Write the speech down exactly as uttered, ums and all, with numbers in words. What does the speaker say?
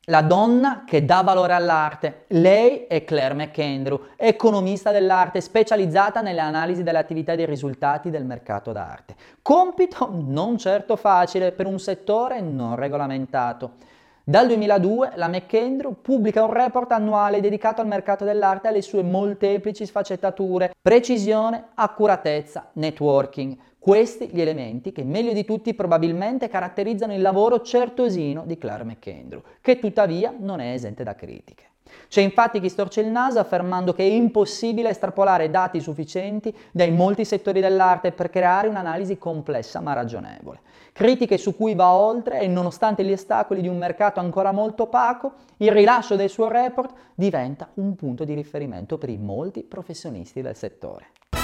La donna che dà valore all'arte. Lei è Claire McAndrew, economista dell'arte specializzata nelle analisi delle attività e dei risultati del mercato d'arte. Compito non certo facile per un settore non regolamentato. Dal duemiladue la McAndrew pubblica un report annuale dedicato al mercato dell'arte e alle sue molteplici sfaccettature: precisione, accuratezza, networking. Questi gli elementi che meglio di tutti probabilmente caratterizzano il lavoro certosino di Claire McAndrew, che tuttavia non è esente da critiche. C'è infatti chi storce il naso affermando che è impossibile estrapolare dati sufficienti dai molti settori dell'arte per creare un'analisi complessa ma ragionevole. Critiche su cui va oltre e, nonostante gli ostacoli di un mercato ancora molto opaco, il rilascio del suo report diventa un punto di riferimento per i molti professionisti del settore.